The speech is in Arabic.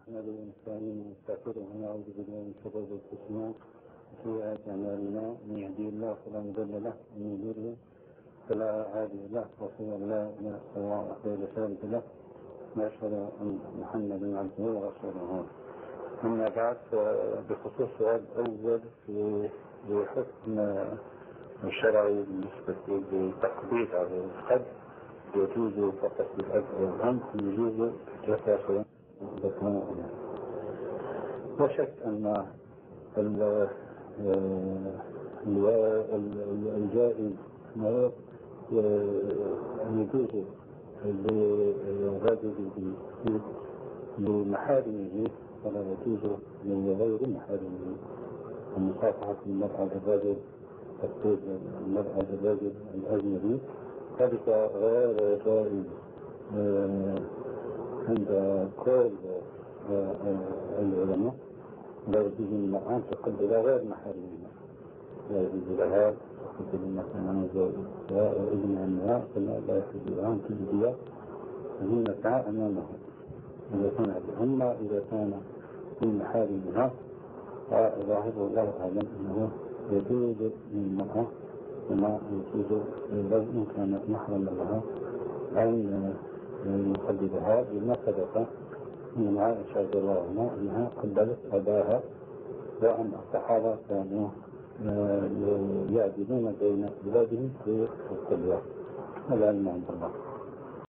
نحمده ونستعينه ونستغفره ونعوذ بالله من شرور انفسنا وسيئات اعمالنا، من يهدي الله فلا مضل له ومن يضلل فلا هادي له، واشهد ان لا اله الا الله وحده لا شريك له واشهد ان محمدا عبده ورسوله. اما بعد، بخصوص السؤال الاول في حكم الشرعي بالنسبه للتقبيل او القدر، يجوز فقط بالأب أو الأم، يجوز جفافا ذكرنا. لا شك أن الجائز ما يجوز للرجل لمحارمه ولا يجوز لغير محارمه، ومصافحة المرأة للرجل، تقصير المرأة للرجل الأجنبي، ذلك غير جائز عند كل العلماء. لا يجوز للمرأة أن تقبل غير محارمها، لا يجوز لها تقبل مثلا زوجها ابن عمها، فلا يجوز لها أن تجدي زينتها أمامها إذا كان بأمها، إذا كان من محارمها. وظاهر الله أعلم أنه يجوز للمرأة وما يجوز للرجل إن كانت محرما لها أن يقبلها، بما ثبت من عائشة رضي الله عنها أنها قبلت أباها، وأن الصحابة كانوا يعدلون بين بلادهم في القبلة. هذا المعنى الله.